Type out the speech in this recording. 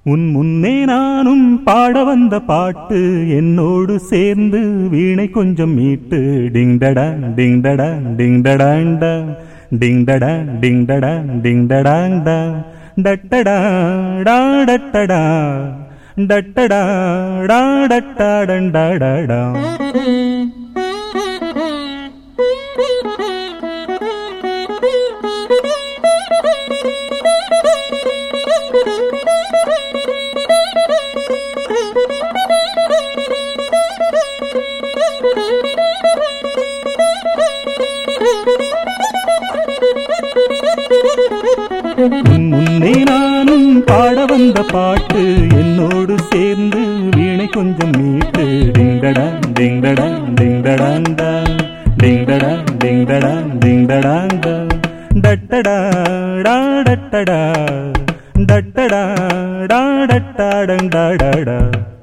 உன் முன்னே நானும் பாட வந்த பாட்டு என்னோடு சேர்ந்து வீணை கொஞ்சம் மீட்டு டிங்டடா டிங்டடா டிங்டடாண்டா டிங்டடா டிங்டடா டிங்டடாண்டா டட்டடா டாடட்டடா டட்டடா டாடட்டாடண்டடடா முன்னே நானும் பாட வந்த பாட்டு என்னோடு சேர்ந்து வீணை கொஞ்சம் மீட்டு டிங்கடா டிங்கடா டிங்கடாண்டா டிங்கடா டிங்கடா டிங்கடாண்டா டட்டடா டாடட்டடா டட்டடா டாடட்டாடண்டடா